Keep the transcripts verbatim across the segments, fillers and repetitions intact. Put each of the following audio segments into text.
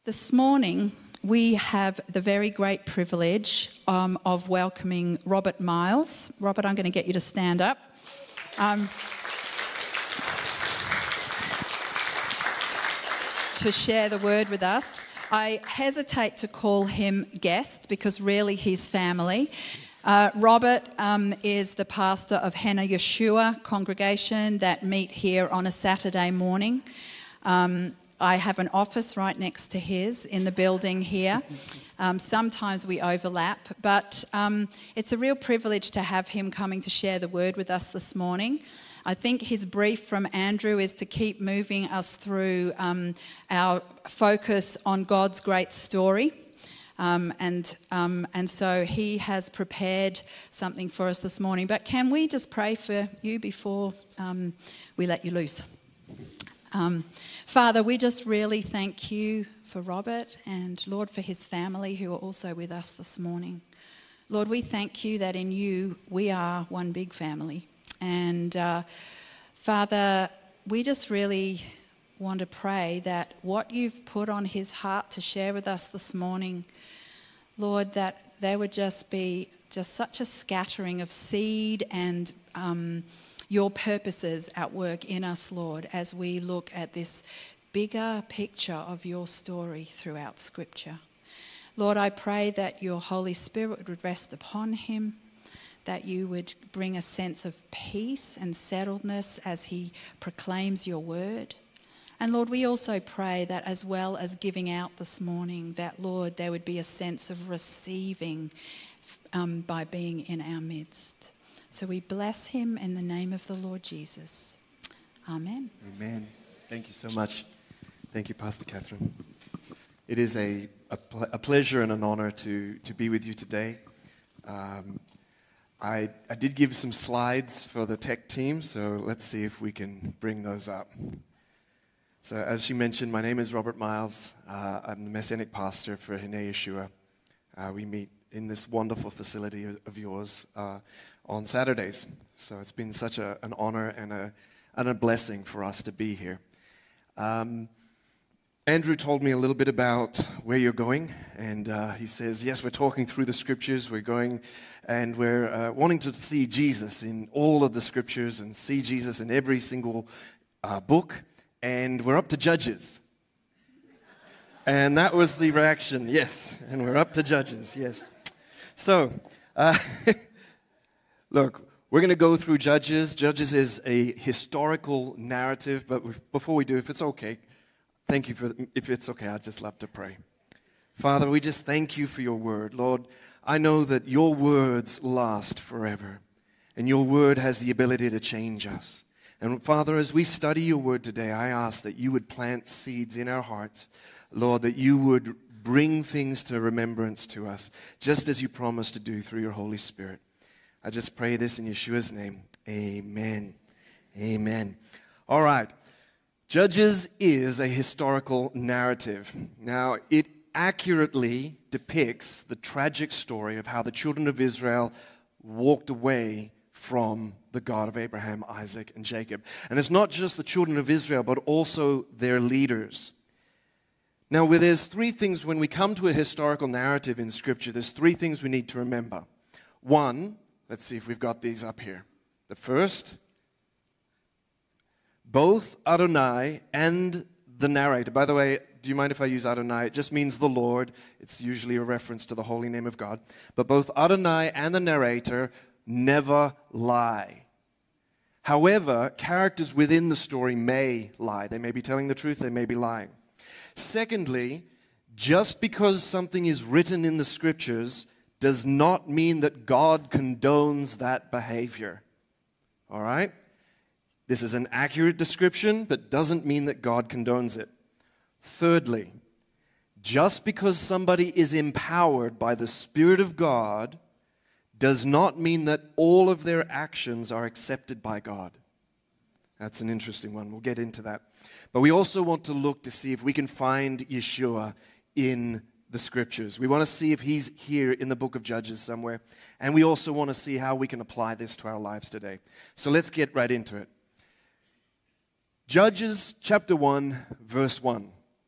This morning, we have the very great privilege um, of welcoming Robert Miles. Robert, I'm going to get you to stand up. Um, to share the word with us. I hesitate to call him guest because really he's family. Uh, Robert um, is the pastor of Hannah Yeshua congregation that meet here on a Saturday morning. Um, I have an office right next to his in the building here. Um, sometimes we overlap, but um, it's a real privilege to have him coming to share the word with us this morning. I think his brief from Andrew is to keep moving us through um, our focus on God's great story. Um, and um, and so he has prepared something for us this morning. But can we just pray for you before um, we let you loose? Um, Father, we just really thank you for Robert and, Lord, for his family who are also with us this morning. Lord, we thank you that in you we are one big family. And uh, Father, we just really want to pray that what you've put on his heart to share with us this morning, Lord, that there would just be just such a scattering of seed and um, your purposes at work in us, Lord, as we look at this bigger picture of your story throughout Scripture. Lord, I pray that your Holy Spirit would rest upon him, that you would bring a sense of peace and settledness as he proclaims your word. And Lord, we also pray that as well as giving out this morning, that, Lord, there would be a sense of receiving um, by being in our midst. So we bless him in the name of the Lord Jesus. Amen. Amen. Thank you so much. Thank you, Pastor Catherine. It is a, a, pl- a pleasure and an honor to, to be with you today. Um, I, I did give some slides for the tech team, so let's see if we can bring those up. So as she mentioned, my name is Robert Miles. Uh, I'm the Messianic pastor for Hannah Yeshua. Uh, we meet in this wonderful facility of yours uh, on Saturdays. So it's been such a, an honor and a, and a blessing for us to be here. Um, Andrew told me a little bit about where you're going, and uh, he says, yes, we're talking through the scriptures, we're going, and we're uh, wanting to see Jesus in all of the scriptures and see Jesus in every single uh, book, and we're up to Judges. And that was the reaction, yes, and we're up to Judges, yes. So, uh, look, we're going to go through Judges. Judges is a historical narrative, but before we do, if it's okay, thank you for, if it's okay, I'd just love to pray. Father, we just thank you for your word. Lord, I know that your words last forever, and your word has the ability to change us. And Father, as we study your word today, I ask that you would plant seeds in our hearts, Lord, that you would bring things to remembrance to us, just as you promised to do through your Holy Spirit. I just pray this in Yeshua's name. Amen. Amen. All right. Judges is a historical narrative. Now, it accurately depicts the tragic story of how the children of Israel walked away from the God of Abraham, Isaac, and Jacob. And it's not just the children of Israel, but also their leaders. Now, where there's three things when we come to a historical narrative in Scripture, there's three things we need to remember. One, let's see if we've got these up here. The first, both Adonai and the narrator. By the way, do you mind if I use Adonai? It just means the Lord. It's usually a reference to the holy name of God. But both Adonai and the narrator never lie. However, characters within the story may lie. They may be telling the truth, they may be lying. Secondly, just because something is written in the scriptures does not mean that God condones that behavior. All right? This is an accurate description, but doesn't mean that God condones it. Thirdly, just because somebody is empowered by the Spirit of God does not mean that all of their actions are accepted by God. That's an interesting one. We'll get into that. But we also want to look to see if we can find Yeshua in the scriptures. We want to see if he's here in the book of Judges somewhere. And we also want to see how we can apply this to our lives today. So let's get right into it. Judges chapter one, verse one.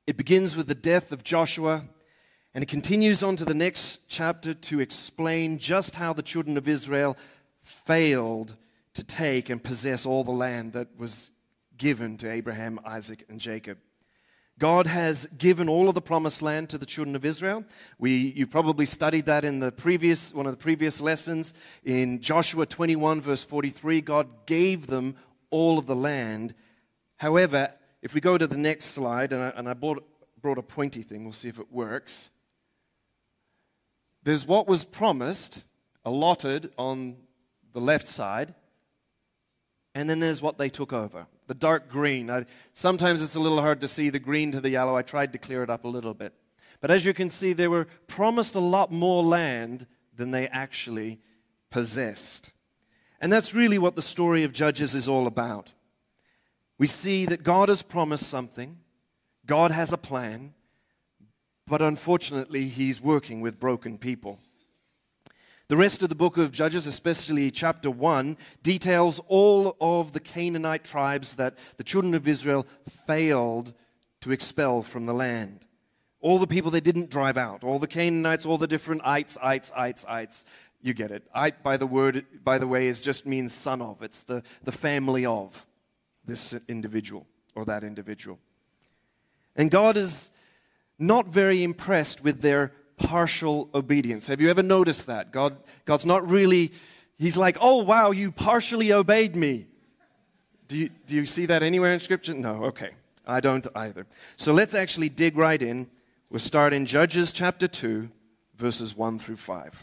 It begins with the death of Joshua, and it continues on to the next chapter to explain just how the children of Israel failed to take and possess all the land that was given to Abraham, Isaac, and Jacob. God has given all of the promised land to the children of Israel. We, you probably studied that in the previous, one of the previous lessons. In Joshua twenty-one, verse forty-three, God gave them all of the land. However, if we go to the next slide, and I, and I brought, brought a pointy thing, we'll see if it works. There's what was promised, allotted on the left side, and then there's what they took over, the dark green. I, sometimes it's a little hard to see the green to the yellow. I tried to clear it up a little bit. But as you can see, they were promised a lot more land than they actually possessed. And that's really what the story of Judges is all about. We see that God has promised something. God has a plan. But unfortunately, He's working with broken people. The rest of the book of Judges, especially chapter one, details all of the Canaanite tribes that the children of Israel failed to expel from the land. All the people they didn't drive out, all the Canaanites, all the different ites, ites, ites, ites. You get it. Ite, by the word, by the way, is just means son of. It's the, the family of this individual or that individual. And God is not very impressed with their partial obedience. Have you ever noticed that? God, God's not really, He's like, oh, wow, you partially obeyed me. Do you, do you see that anywhere in Scripture? No, okay. I don't either. So let's actually dig right in. We'll start in Judges chapter two, verses one through five.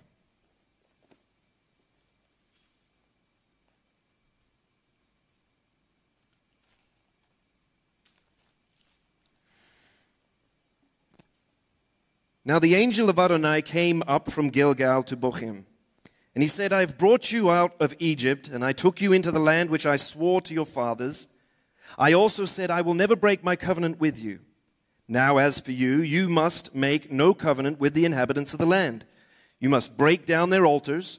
Now the angel of Adonai came up from Gilgal to Bochim. And he said, I have brought you out of Egypt, and I took you into the land which I swore to your fathers. I also said, I will never break my covenant with you. Now as for you, you must make no covenant with the inhabitants of the land. You must break down their altars,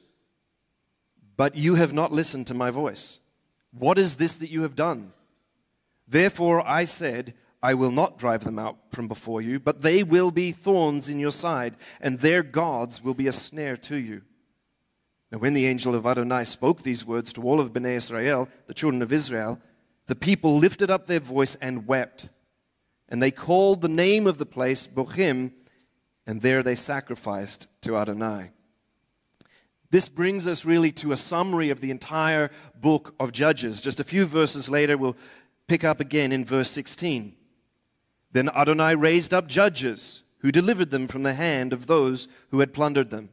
but you have not listened to my voice. What is this that you have done? Therefore I said, I will not drive them out from before you, but they will be thorns in your side, and their gods will be a snare to you. Now when the angel of Adonai spoke these words to all of Bnei Israel, the children of Israel, the people lifted up their voice and wept. And they called the name of the place Bochim, and there they sacrificed to Adonai. This brings us really to a summary of the entire book of Judges. Just a few verses later, we'll pick up again in verse sixteen. Then Adonai raised up judges who delivered them from the hand of those who had plundered them.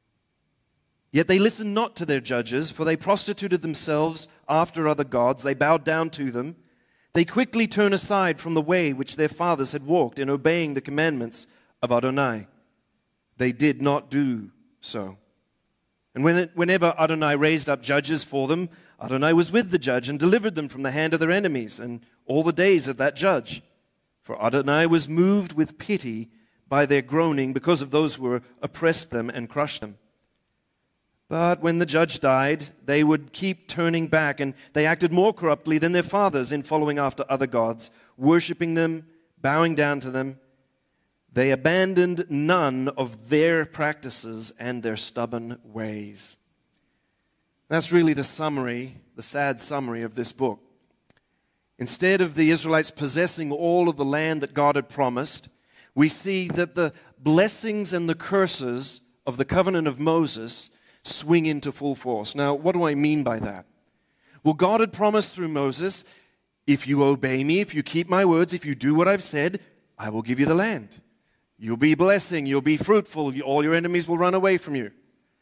Yet they listened not to their judges, for they prostituted themselves after other gods. They bowed down to them. They quickly turned aside from the way which their fathers had walked in obeying the commandments of Adonai. They did not do so. And when it, whenever Adonai raised up judges for them, Adonai was with the judge and delivered them from the hand of their enemies and all the days of that judge. For Adonai was moved with pity by their groaning because of those who oppressed them and crushed them. But when the judge died, they would keep turning back, and they acted more corruptly than their fathers in following after other gods, worshiping them, bowing down to them. They abandoned none of their practices and their stubborn ways. That's really the summary, the sad summary of this book. Instead of the Israelites possessing all of the land that God had promised, we see that the blessings and the curses of the covenant of Moses swing into full force. Now, what do I mean by that? Well, God had promised through Moses, if you obey me, if you keep my words, if you do what I've said, I will give you the land. You'll be blessing, you'll be fruitful, all your enemies will run away from you.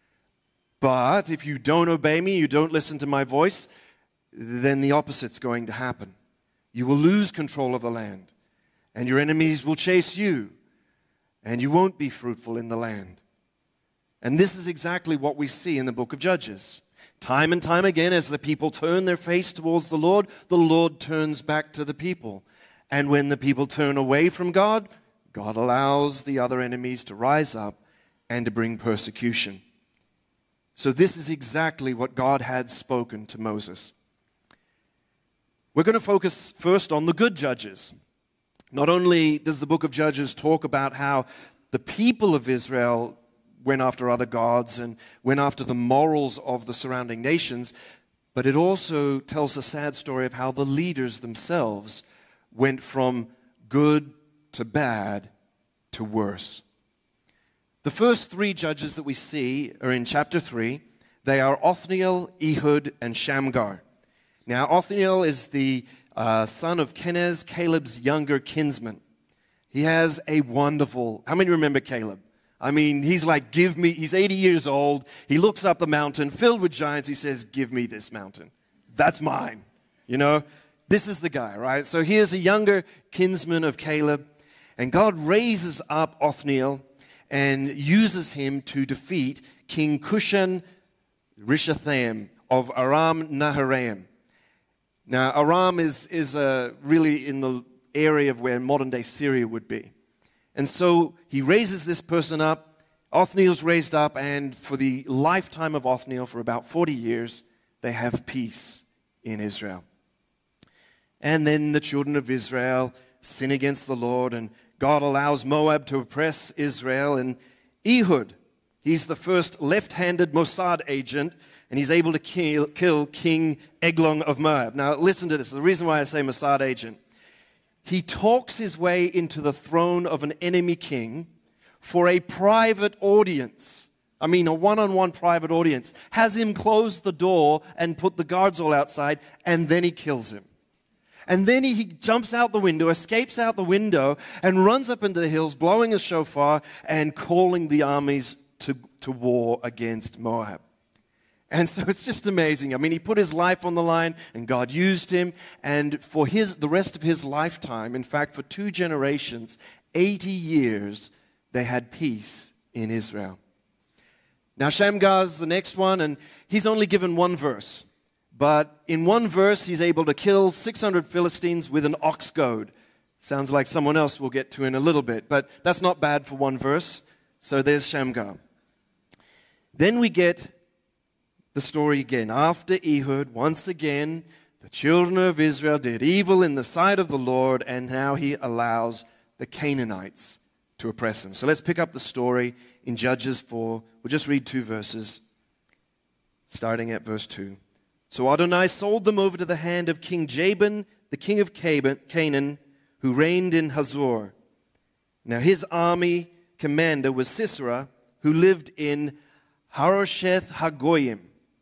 But if you don't obey me, you don't listen to my voice, then the opposite's going to happen. You will lose control of the land, and your enemies will chase you, and you won't be fruitful in the land. And this is exactly what we see in the book of Judges. Time and time again, as the people turn their face towards the Lord, the Lord turns back to the people. And when the people turn away from God, God allows the other enemies to rise up and to bring persecution. So this is exactly what God had spoken to Moses. We're going to focus first on the good judges. Not only does the book of Judges talk about how the people of Israel went after other gods and went after the morals of the surrounding nations, but it also tells a sad story of how the leaders themselves went from good to bad to worse. The first three judges that we see are in chapter three. They are Othniel, Ehud, and Shamgar. Now, Othniel is the uh, son of Kenaz, Caleb's younger kinsman. He has a wonderful, how many remember Caleb? I mean, he's like, give me, he's eighty years old. He looks up the mountain filled with giants. He says, give me this mountain. That's mine. You know, this is the guy, right? So here's a younger kinsman of Caleb. And God raises up Othniel and uses him to defeat King Cushan Rishathaim of Aram Naharaim. Now, Aram is, is uh, really in the area of where modern-day Syria would be. And so he raises this person up. Othniel's raised up, and for the lifetime of Othniel, for about forty years, they have peace in Israel. And then the children of Israel sin against the Lord, and God allows Moab to oppress Israel. And Ehud, he's the first left-handed Mossad agent, and he's able to kill, kill King Eglon of Moab. Now, listen to this. The reason why I say Mossad agent. He talks his way into the throne of an enemy king for a private audience. I mean, a one-on-one private audience. Has him close the door and put the guards all outside, and then he kills him. And then he jumps out the window, escapes out the window, and runs up into the hills, blowing a shofar and calling the armies to, to war against Moab. And so it's just amazing. I mean, he put his life on the line, and God used him. And for his the rest of his lifetime, in fact, for two generations, eighty years, they had peace in Israel. Now, Shamgar's the next one, and he's only given one verse. But in one verse, he's able to kill six hundred Philistines with an ox goad. Sounds like someone else we'll get to in a little bit, but that's not bad for one verse. So there's Shamgar. Then we get the story again. After Ehud, once again, the children of Israel did evil in the sight of the Lord, and now he allows the Canaanites to oppress them. So let's pick up the story in Judges four. We'll just read two verses, starting at verse two. So Adonai sold them over to the hand of King Jabin, the king of Canaan, who reigned in Hazor. Now his army commander was Sisera, who lived in Harosheth Hagoyim.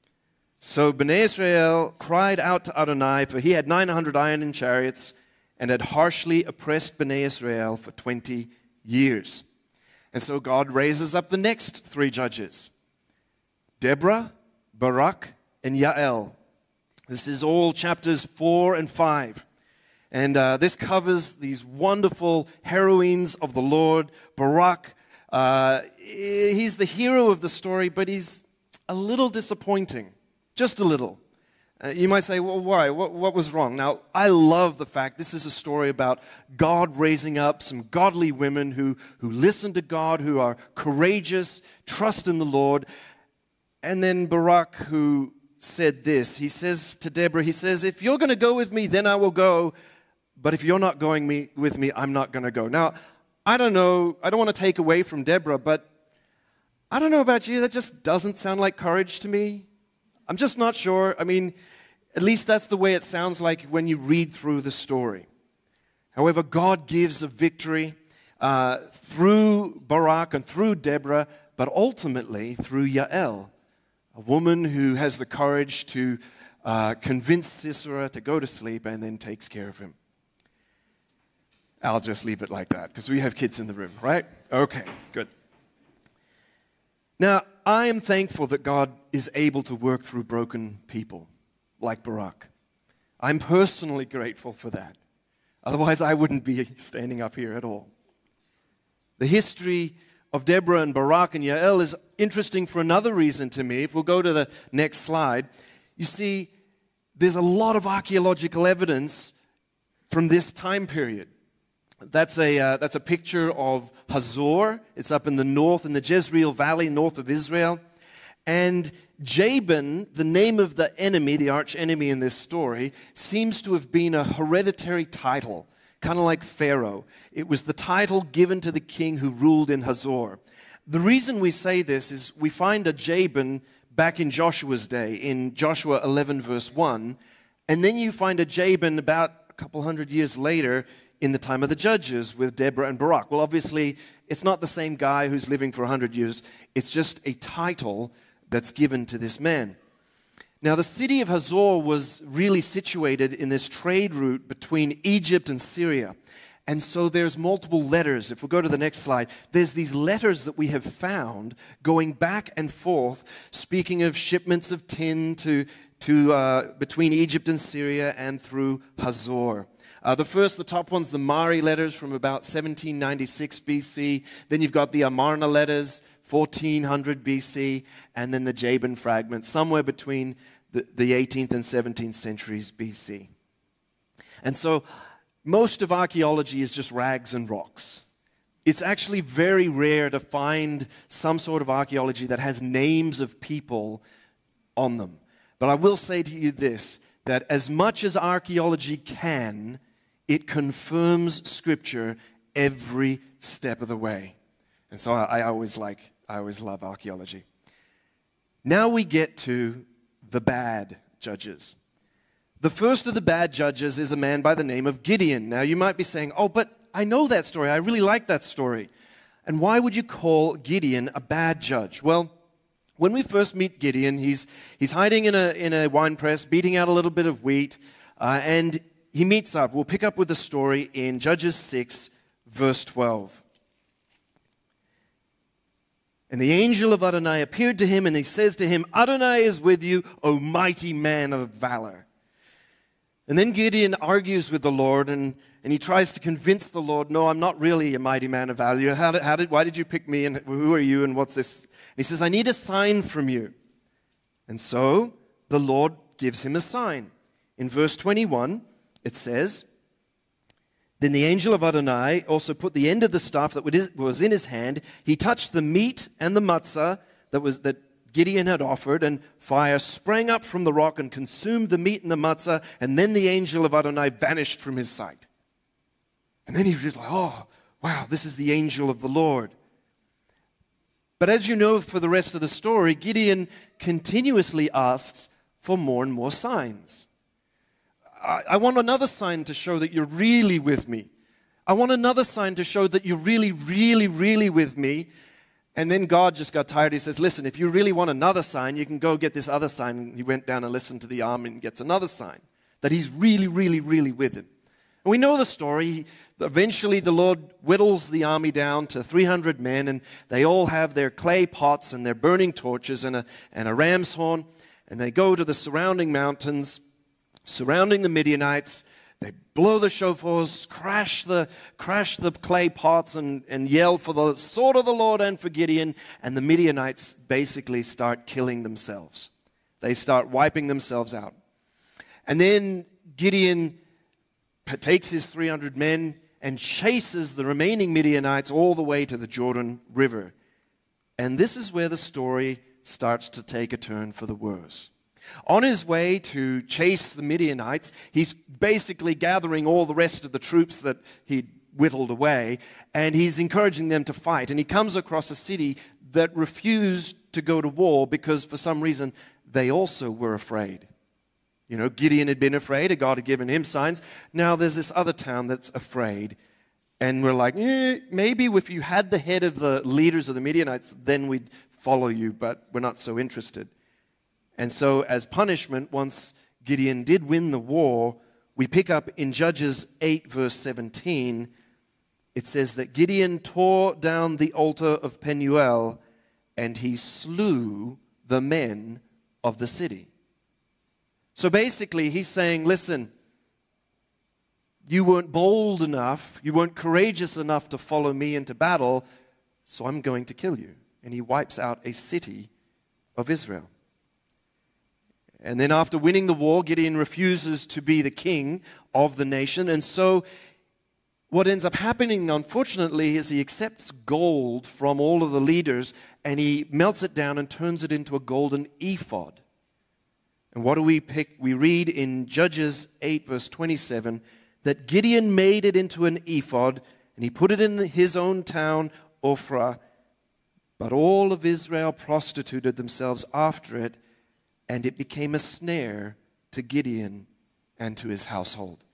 So Bnei Israel cried out to Adonai, for he had nine hundred iron chariots and had harshly oppressed Bnei Israel for twenty years. And so God raises up the next three judges, Deborah, Barak, and Yael. This is all chapters four and five. And uh, this covers these wonderful heroines of the Lord. Barak, uh, he's the hero of the story, but he's a little disappointing. Just a little. Uh, you might say, well, why? What, what was wrong? Now, I love the fact this is a story about God raising up some godly women who, who listen to God, who are courageous, trust in the Lord. And then Barak, who said this, he says to Deborah, he says, if you're going to go with me, then I will go. But if you're not going me, with me, I'm not going to go. Now, I don't know, I don't want to take away from Deborah, but I don't know about you, that just doesn't sound like courage to me. I'm just not sure. I mean, at least that's the way it sounds like when you read through the story. However, God gives a victory uh, through Barak and through Deborah, but ultimately through Yael, a woman who has the courage to uh, convince Sisera to go to sleep and then takes care of him. I'll just leave it like that because we have kids in the room, right? Okay, good. Now, I am thankful that God is able to work through broken people like Barak. I'm personally grateful for that. Otherwise, I wouldn't be standing up here at all. The history of Deborah and Barak and Yael is interesting for another reason to me. If we'll go to the next slide, you see, there's a lot of archaeological evidence from this time period. That's a, uh, that's a picture of Hazor. It's up in the north, in the Jezreel Valley, north of Israel. And Jabin, the name of the enemy, the arch enemy in this story, seems to have been a hereditary title. kind of like Pharaoh. It was the title given to the king who ruled in Hazor. The reason we say this is we find a Jabin back in Joshua's day, in Joshua eleven, verse one, and then you find a Jabin about a couple hundred years later in the time of the judges with Deborah and Barak. Well, obviously, it's not the same guy who's living for one hundred years. It's just a title that's given to this man. Now, the city of Hazor was really situated in this trade route between Egypt and Syria. And so there's multiple letters. If we go to the next slide, there's these letters that we have found going back and forth, speaking of shipments of tin to, to uh, between Egypt and Syria and through Hazor. Uh, the first, the top one's the Mari letters from about seventeen ninety-six B C. Then you've got the Amarna letters, fourteen hundred B C. And then the Jabin fragments, somewhere between the, the eighteenth and seventeenth centuries B C. And so most of archaeology is just rags and rocks. It's actually very rare to find some sort of archaeology that has names of people on them. But I will say to you this, that as much as archaeology can, it confirms Scripture every step of the way. And so I, I always like, I always love archaeology. Now we get to the bad judges. The first of the bad judges is a man by the name of Gideon. Now you might be saying, oh, but I know that story. I really like that story. And why would you call Gideon a bad judge? Well, when we first meet Gideon, he's, he's hiding in a, in a wine press, beating out a little bit of wheat, uh, and he meets up. We'll pick up with the story in Judges six, verse twelve. And the angel of Adonai appeared to him, and he says to him, Adonai is with you, O mighty man of valor. And then Gideon argues with the Lord, and, and he tries to convince the Lord, no, I'm not really a mighty man of valor. How did, how did, why did you pick me, and who are you, and what's this? And he says, I need a sign from you. And so the Lord gives him a sign. In verse twenty-one, it says, Then the angel of Adonai also put the end of the staff that was in his hand. He touched the meat and the matzah that was that Gideon had offered, and fire sprang up from the rock and consumed the meat and the matzah, and then the angel of Adonai vanished from his sight. And then he was like, oh, wow, this is the angel of the Lord. But as you know, for the rest of the story, Gideon continuously asks for more and more signs. I, I want another sign to show that you're really with me. I want another sign to show that you're really, really, really with me. And then God just got tired. He says, listen, if you really want another sign, you can go get this other sign. And he went down and listened to the army and gets another sign that he's really, really, really with him. And we know the story. Eventually, the Lord whittles the army down to three hundred men, and they all have their clay pots and their burning torches and a, and a ram's horn. And they go to the surrounding mountains, surrounding the Midianites. They blow the shofars, crash the, crash the clay pots, and, and yell for the sword of the Lord and for Gideon. And the Midianites basically start killing themselves. They start wiping themselves out. And then Gideon takes his three hundred men and chases the remaining Midianites all the way to the Jordan River. And this is where the story starts to take a turn for the worse. On his way to chase the Midianites, he's basically gathering all the rest of the troops that he'd whittled away, and he's encouraging them to fight. And he comes across a city that refused to go to war because for some reason they also were afraid. You know, Gideon had been afraid, God had given him signs. Now there's this other town that's afraid. And we're like, eh, maybe if you had the head of the leaders of the Midianites, then we'd follow you, but we're not so interested. And so as punishment, once Gideon did win the war, we pick up in Judges eight, verse seventeen, it says that Gideon tore down the altar of Penuel, and he slew the men of the city. So basically, he's saying, listen, you weren't bold enough, you weren't courageous enough to follow me into battle, so I'm going to kill you. And he wipes out a city of Israel. And then after winning the war, Gideon refuses to be the king of the nation. And so what ends up happening, unfortunately, is he accepts gold from all of the leaders, and he melts it down and turns it into a golden ephod. And what do we pick? We read in Judges eight, verse twenty-seven, that Gideon made it into an ephod, and he put it in his own town, Ophrah. But all of Israel prostituted themselves after it, and it became a snare to Gideon and to his household.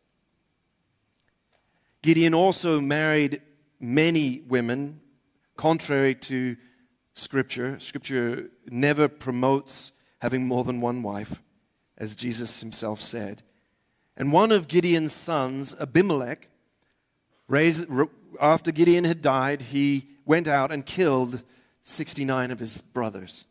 Gideon also married many women, contrary to Scripture. Scripture never promotes having more than one wife, as Jesus himself said. And one of Gideon's sons, Abimelech, raised, after Gideon had died, he went out and killed sixty-nine of his brothers.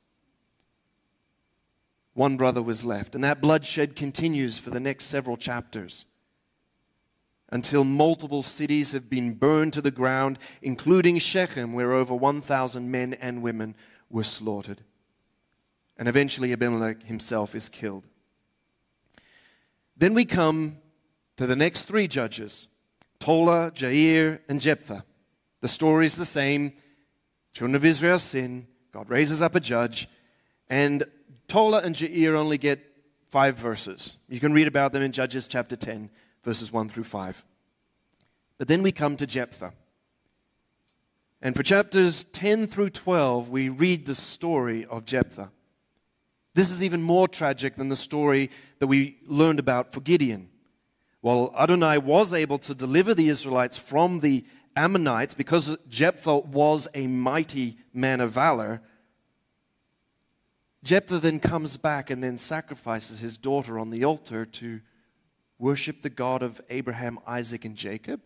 One brother was left, and that bloodshed continues for the next several chapters until multiple cities have been burned to the ground, including Shechem, where over one thousand men and women were slaughtered. And eventually Abimelech himself is killed. Then we come to the next three judges, Tola, Jair, and Jephthah. The story is the same. Children of Israel sin. God raises up a judge. And Tola and Jair only get five verses. You can read about them in Judges chapter ten, verses one through five. But then we come to Jephthah. And for chapters ten through twelve, we read the story of Jephthah. This is even more tragic than the story that we learned about for Gideon. While Adonai was able to deliver the Israelites from the Ammonites because Jephthah was a mighty man of valor, Jephthah then comes back and then sacrifices his daughter on the altar to worship the God of Abraham, Isaac, and Jacob.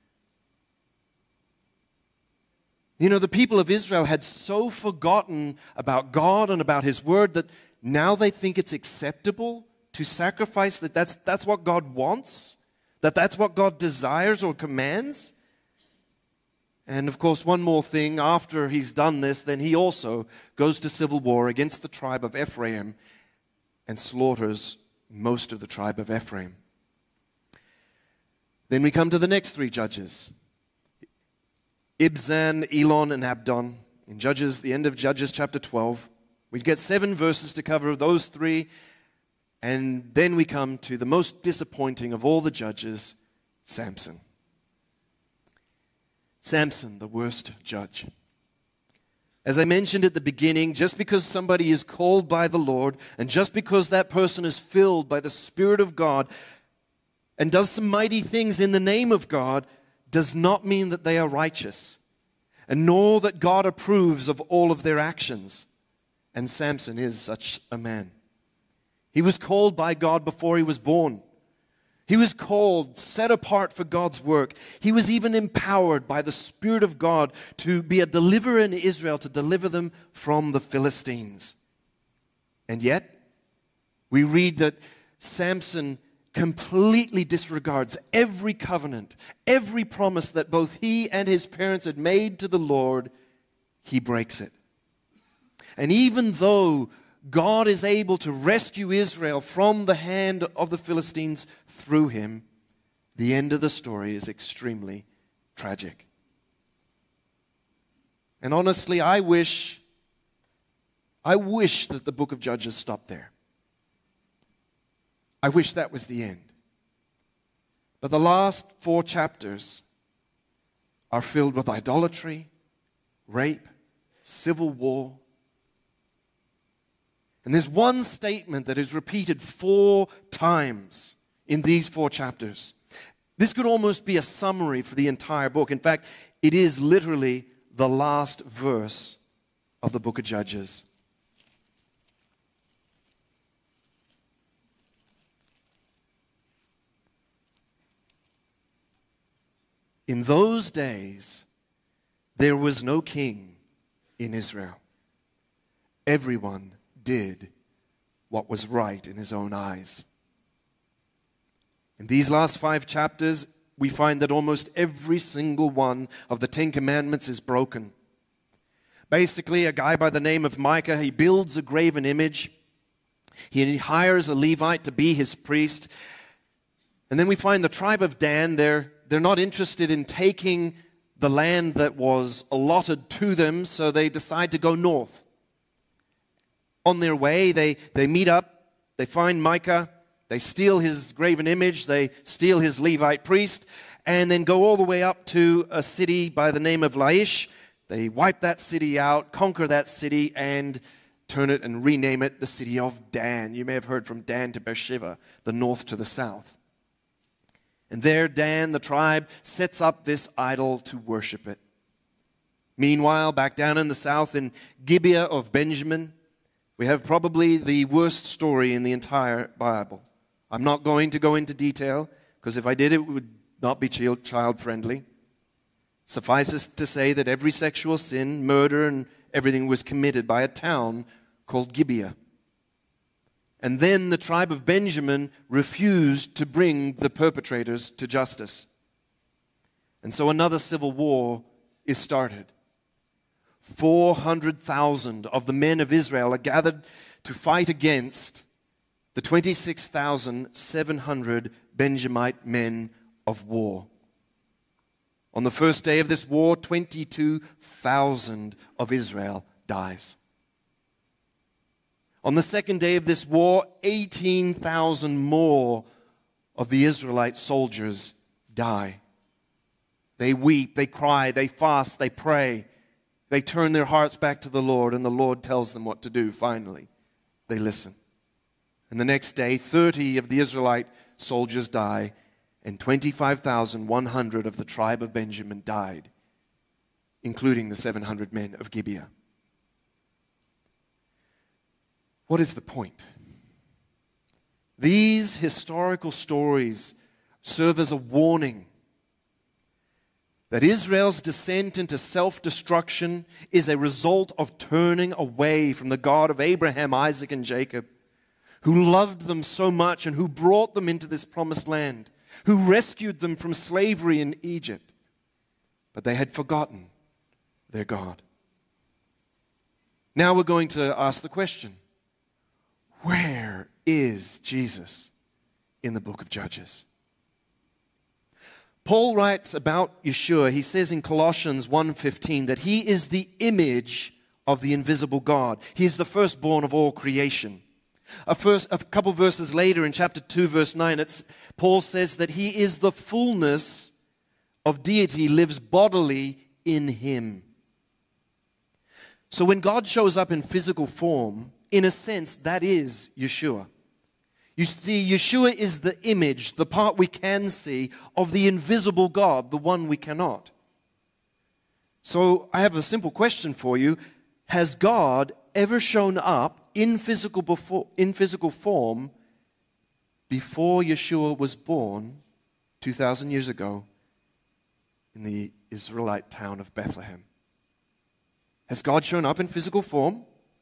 You know, the people of Israel had so forgotten about God and about His word that now they think it's acceptable to sacrifice, that that's, that's what God wants, that that's what God desires or commands. And of course, one more thing, after he's done this, then he also goes to civil war against the tribe of Ephraim and slaughters most of the tribe of Ephraim. Then we come to the next three judges, Ibzan, Elon, and Abdon. In Judges, the end of Judges chapter twelve, we get seven verses to cover those three, and then we come to the most disappointing of all the judges, Samson. Samson, the worst judge. As I mentioned at the beginning, just because somebody is called by the Lord, and just because that person is filled by the Spirit of God and does some mighty things in the name of God, does not mean that they are righteous, and nor that God approves of all of their actions. And Samson is such a man. He was called by God before he was born. He was called, set apart for God's work. He was even empowered by the Spirit of God to be a deliverer in Israel, to deliver them from the Philistines. And yet, we read that Samson completely disregards every covenant, every promise that both he and his parents had made to the Lord. He breaks it. And even though God is able to rescue Israel from the hand of the Philistines through him, the end of the story is extremely tragic. And honestly, I wish, I wish that the book of Judges stopped there. I wish that was the end. But the last four chapters are filled with idolatry, rape, civil war. And there's one statement that is repeated four times in these four chapters. This could almost be a summary for the entire book. In fact, it is literally the last verse of the book of Judges. In those days, there was no king in Israel. Everyone did what was right in his own eyes. In these last five chapters, we find that almost every single one of the Ten Commandments is broken. Basically, a guy by the name of Micah, he builds a graven image. He hires a Levite to be his priest. And then we find the tribe of Dan, they're, they're not interested in taking the land that was allotted to them, so they decide to go north. On their way, they, they meet up, they find Micah, They steal his graven image, they steal his Levite priest, and then go all the way up to a city by the name of Laish. They wipe that city out, conquer that city, and turn it and rename it the city of Dan. You may have heard from Dan to Beersheba, the north to the south. And there Dan, the tribe, sets up this idol to worship it. Meanwhile, back down in the south in Gibeah of Benjamin, we have probably the worst story in the entire Bible. I'm not going to go into detail, because if I did, it would not be child-friendly. Suffice it to say that every sexual sin, murder, and everything was committed by a town called Gibeah. And then the tribe of Benjamin refused to bring the perpetrators to justice. And so another civil war is started. four hundred thousand of the men of Israel are gathered to fight against the twenty-six thousand seven hundred Benjamite men of war. On the first day of this war, twenty-two thousand of Israel dies. On the second day of this war, eighteen thousand more of the Israelite soldiers die. They weep, they cry, they fast, they pray. They turn their hearts back to the Lord, and the Lord tells them what to do. Finally, they listen. And the next day, thirty of the Israelite soldiers die, and twenty-five thousand one hundred of the tribe of Benjamin died, including the seven hundred men of Gibeah. What is the point? These historical stories serve as a warning that Israel's descent into self-destruction is a result of turning away from the God of Abraham, Isaac, and Jacob, who loved them so much and who brought them into this promised land, who rescued them from slavery in Egypt. But they had forgotten their God. Now we're going to ask the question, where is Jesus in the book of Judges? Paul writes about Yeshua. He says in Colossians one fifteen that he is the image of the invisible God. He is the firstborn of all creation. A, first, a couple verses later in chapter two, verse nine, it's, Paul says that he is the fullness of deity, lives bodily in him. So when God shows up in physical form, in a sense, that is Yeshua. You see, Yeshua is the image, the part we can see, of the invisible God, the one we cannot. So I have a simple question for you. Has God ever shown up in physical, before, in physical form before Yeshua was born two thousand years ago in the Israelite town of Bethlehem? Has God shown up in physical form?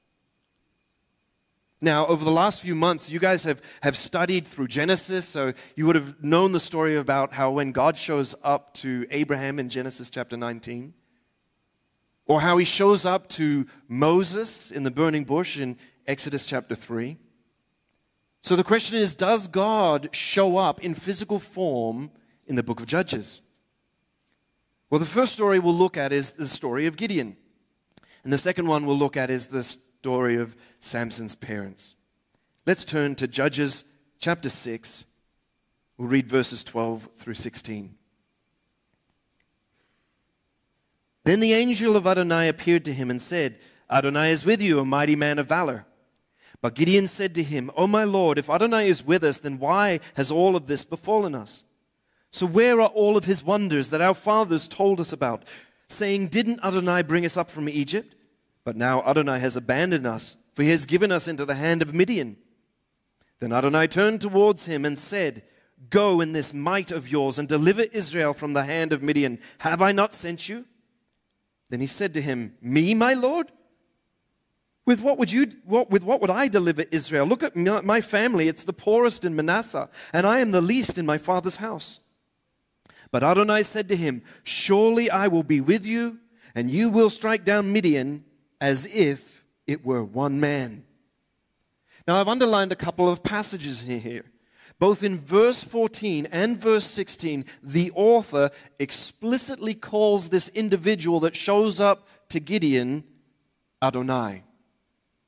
Now, over the last few months, you guys have, have studied through Genesis, so you would have known the story about how when God shows up to Abraham in Genesis chapter nineteen, or how he shows up to Moses in the burning bush in Exodus chapter three. So the question is, does God show up in physical form in the book of Judges? Well, the first story we'll look at is the story of Gideon. And the second one we'll look at is the story of Samson's parents. Let's turn to Judges chapter six. We'll read verses twelve through sixteen. Then the angel of Adonai appeared to him and said, Adonai is with you, a mighty man of valor. But Gideon said to him, O my Lord, if Adonai is with us, then why has all of this befallen us? So where are all of his wonders that our fathers told us about, saying, didn't Adonai bring us up from Egypt? But now Adonai has abandoned us, for he has given us into the hand of Midian. Then Adonai turned towards him and said, Go in this might of yours and deliver Israel from the hand of Midian. Have I not sent you? Then he said to him, Me, my Lord? With what would you? What, with what would I deliver Israel? Look at my family; it's the poorest in Manasseh, and I am the least in my father's house. But Adonai said to him, Surely I will be with you, and you will strike down Midian as if it were one man. Now I've underlined a couple of passages here. Both in verse fourteen and verse sixteen, the author explicitly calls this individual that shows up to Gideon Adonai.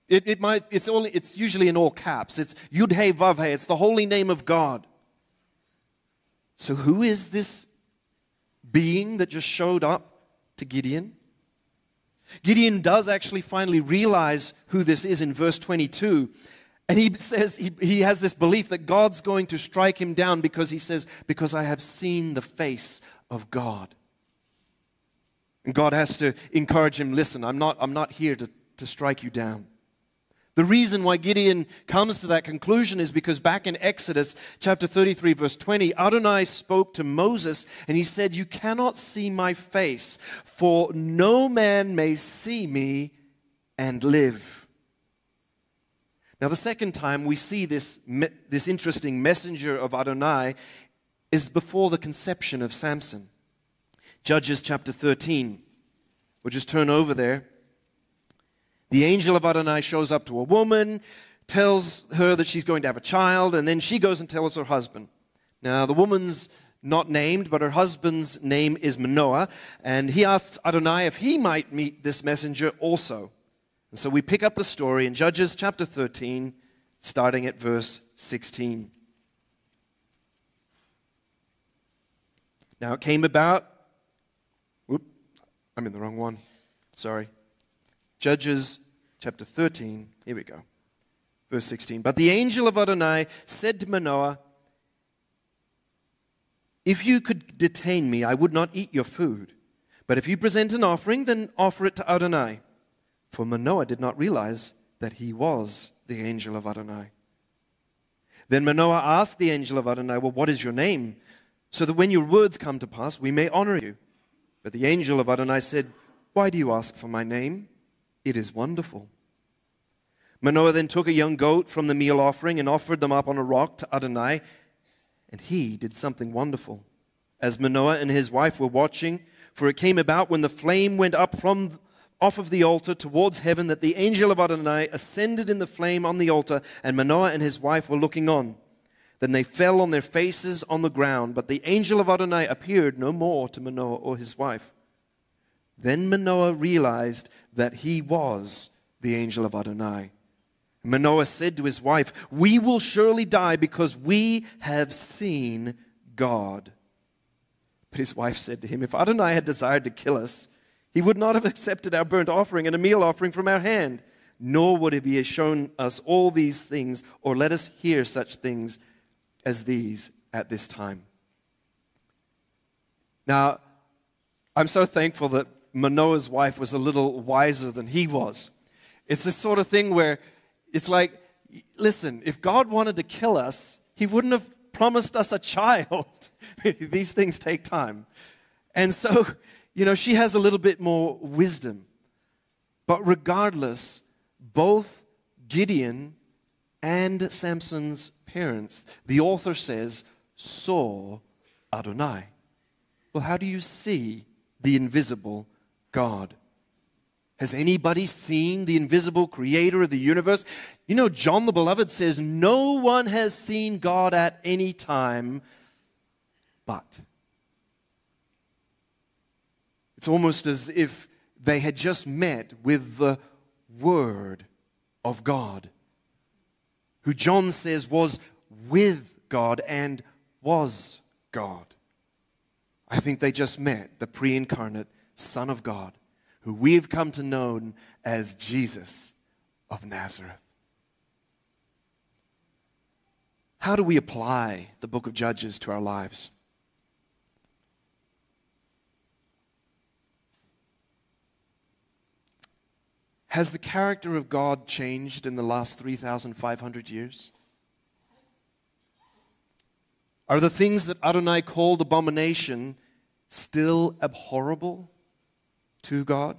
It, it might, it's, only, it's usually in all caps. It's Yud-He Vav-He. It's the holy name of God. So who is this being that just showed up to Gideon? Gideon does actually finally realize who this is in verse twenty-two. And he says, he, he has this belief that God's going to strike him down because he says, because I have seen the face of God. And God has to encourage him, listen, I'm not, I'm not here to, to strike you down. The reason why Gideon comes to that conclusion is because back in Exodus chapter thirty-three, verse twenty, Adonai spoke to Moses and he said, you cannot see my face, for no man may see me and live. Now the second time we see this, this interesting messenger of Adonai is before the conception of Samson. Judges chapter thirteen. We'll just turn over there. The angel of Adonai shows up to a woman, tells her that she's going to have a child, and then she goes and tells her husband. Now, the woman's not named, but her husband's name is Manoah, and he asks Adonai if he might meet this messenger also. And so we pick up the story in Judges chapter thirteen, starting at verse sixteen. Now, it came about, whoop, I'm in the wrong one, sorry. Judges chapter thirteen, here we go, verse sixteen. But the angel of Adonai said to Manoah, if you could detain me, I would not eat your food. But if you present an offering, then offer it to Adonai. For Manoah did not realize that he was the angel of Adonai. Then Manoah asked the angel of Adonai, well, what is your name? So that when your words come to pass, we may honor you. But the angel of Adonai said, why do you ask for my name? It is wonderful. Manoah then took a young goat from the meal offering and offered them up on a rock to Adonai, and he did something wonderful. As Manoah and his wife were watching, for it came about when the flame went up from off of the altar towards heaven that the angel of Adonai ascended in the flame on the altar, and Manoah and his wife were looking on. Then they fell on their faces on the ground, but the angel of Adonai appeared no more to Manoah or his wife. Then Manoah realized that he was the angel of Adonai. Manoah said to his wife, we will surely die because we have seen God. But his wife said to him, if Adonai had desired to kill us, he would not have accepted our burnt offering and a meal offering from our hand, nor would he have shown us all these things or let us hear such things as these at this time. Now, I'm so thankful that Manoah's wife was a little wiser than he was. It's this sort of thing where it's like, listen, if God wanted to kill us, he wouldn't have promised us a child. These things take time. And so, you know, she has a little bit more wisdom. But regardless, both Gideon and Samson's parents, the author says, saw Adonai. Well, how do you see the invisible God? Has anybody seen the invisible creator of the universe? You know, John the Beloved says, no one has seen God at any time, but. It's almost as if they had just met with the Word of God, who John says was with God and was God. I think they just met the pre-incarnate Son of God, who we've come to know as Jesus of Nazareth. How do we apply the book of Judges to our lives? Has the character of God changed in the last three thousand five hundred years? Are the things that Adonai called abomination still abhorrible to God?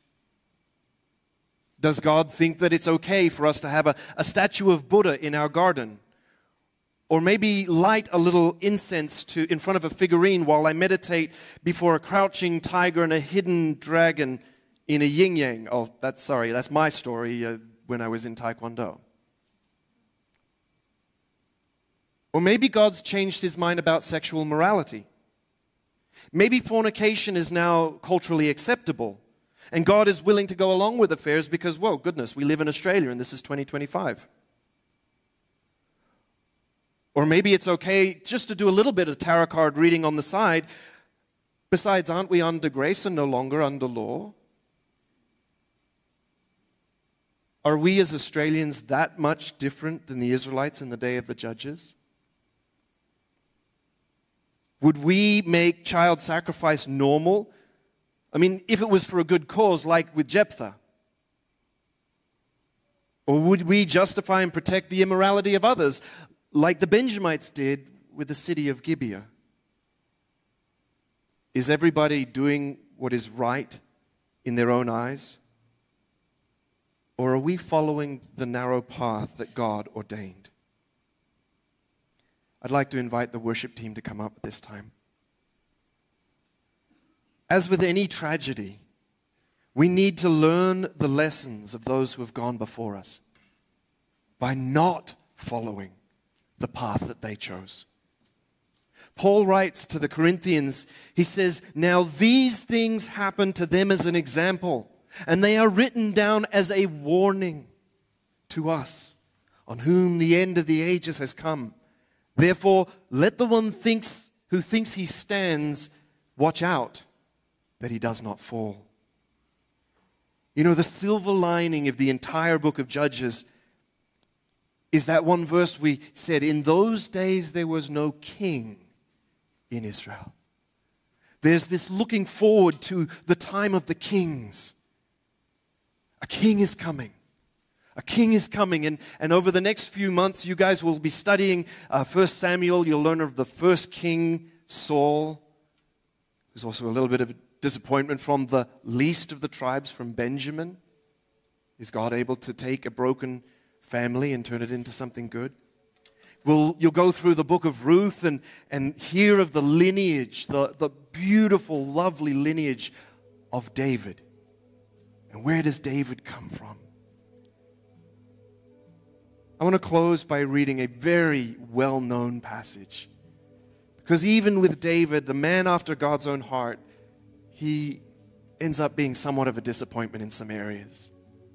Does God think that it's okay for us to have a, a statue of Buddha in our garden? Or maybe light a little incense to, in front of a figurine while I meditate before a crouching tiger and a hidden dragon in a yin-yang? Oh, that's sorry, that's my story uh, when I was in Taekwondo. Or maybe God's changed his mind about sexual morality. Maybe fornication is now culturally acceptable. And God is willing to go along with affairs because, well, goodness, we live in Australia and this is twenty twenty-five. Or maybe it's okay just to do a little bit of tarot card reading on the side. Besides, aren't we under grace and no longer under law? Are we as Australians that much different than the Israelites in the day of the judges? Would we make child sacrifice normal? I mean, if it was for a good cause, like with Jephthah. Or would we justify and protect the immorality of others, like the Benjamites did with the city of Gibeah? Is everybody doing what is right in their own eyes? Or are we following the narrow path that God ordained? I'd like to invite the worship team to come up at this time. As with any tragedy, we need to learn the lessons of those who have gone before us by not following the path that they chose. Paul writes to the Corinthians, he says, "Now these things happened to them as an example, and they are written down as a warning to us, on whom the end of the ages has come. Therefore, let the one thinks who thinks he stands watch out that he does not fall." You know, the silver lining of the entire book of Judges is that one verse we said, "In those days there was no king in Israel." There's this looking forward to the time of the kings. A king is coming. A king is coming. And, and over the next few months, you guys will be studying uh, First Samuel. You'll learn of the first king, Saul. There's also a little bit of disappointment from the least of the tribes, from Benjamin. Is God able to take a broken family and turn it into something good? We'll, you'll go through the book of Ruth and, and hear of the lineage, the, the beautiful, lovely lineage of David. And where does David come from? I want to close by reading a very well-known passage. Because even with David, the man after God's own heart, he ends up being somewhat of a disappointment in some areas.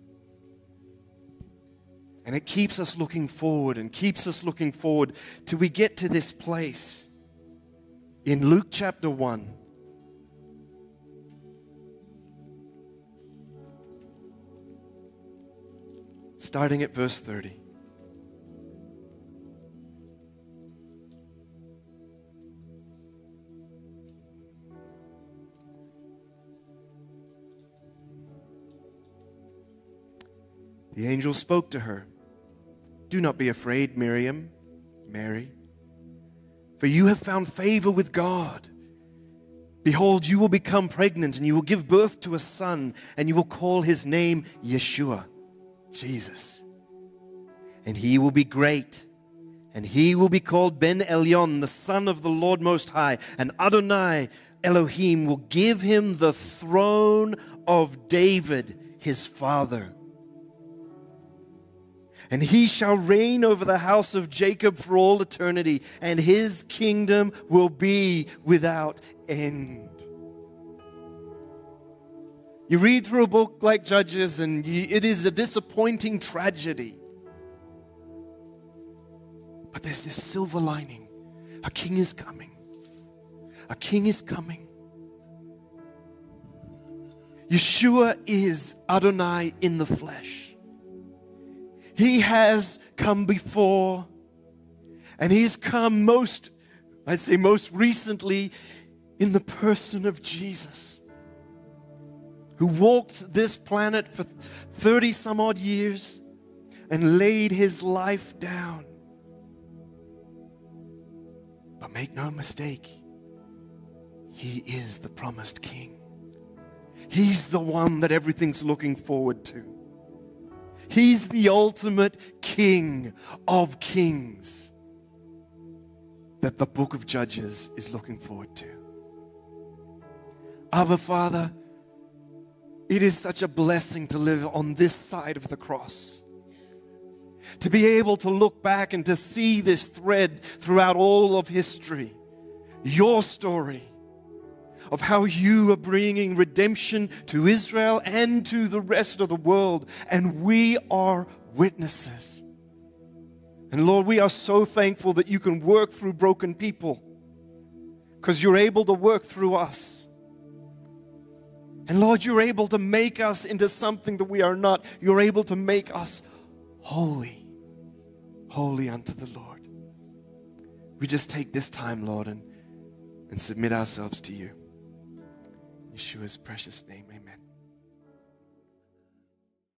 And it keeps us looking forward and keeps us looking forward till we get to this place in Luke chapter one. Starting at verse thirty. The angel spoke to her. "Do not be afraid, Miriam, Mary, for you have found favor with God. Behold, you will become pregnant, and you will give birth to a son, and you will call his name Yeshua," Jesus. "And he will be great, and he will be called Ben Elyon, the Son of the Lord Most High. And Adonai Elohim will give him the throne of David, his father. And he shall reign over the house of Jacob for all eternity, and his kingdom will be without end." You read through a book like Judges, and you, it is a disappointing tragedy. But there's this silver lining. A king is coming. A king is coming. Yeshua is Adonai in the flesh. He has come before, and he's come most, I'd say most recently, in the person of Jesus, who walked this planet for thirty some odd years and laid his life down. But make no mistake, he is the promised king. He's the one that everything's looking forward to. He's the ultimate King of kings that the book of Judges is looking forward to. Abba, Father, it is such a blessing to live on this side of the cross. To be able to look back and to see this thread throughout all of history. Your story of how you are bringing redemption to Israel and to the rest of the world. And we are witnesses. And Lord, we are so thankful that you can work through broken people, because you're able to work through us. And Lord, you're able to make us into something that we are not. You're able to make us holy, holy unto the Lord. We just take this time, Lord, and, and submit ourselves to you. In Yeshua's precious name, amen.